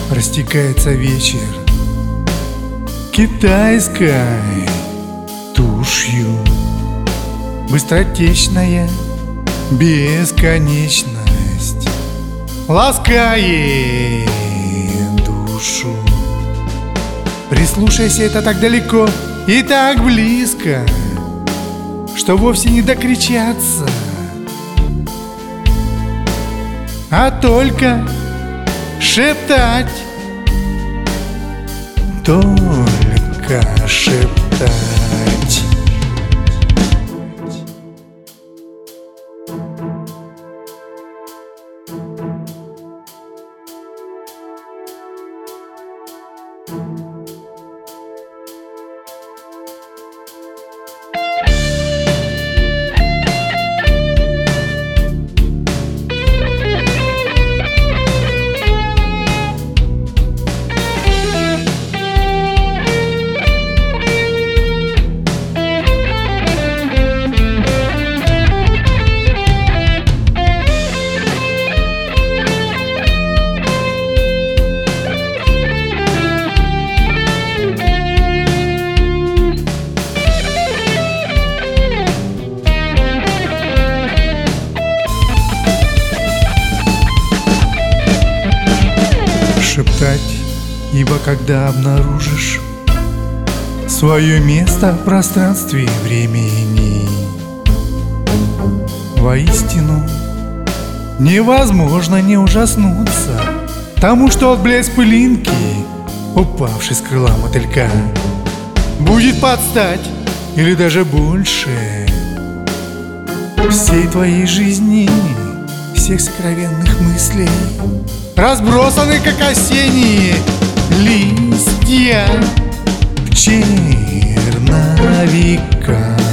растекается вечер китайской тушью. Быстротечная бесконечность ласкает душу. Прислушайся, это так далеко и так близко, что вовсе не докричаться, а только шептать, только шептать. Шептать, ибо когда обнаружишь свое место в пространстве и времени, воистину невозможно не ужаснуться тому, что от блеск пылинки, упавшей с крыла мотылька, будет подстать или даже больше всей твоей жизни, всех сокровенных мыслей, разбросаны, как осенние листья черновика.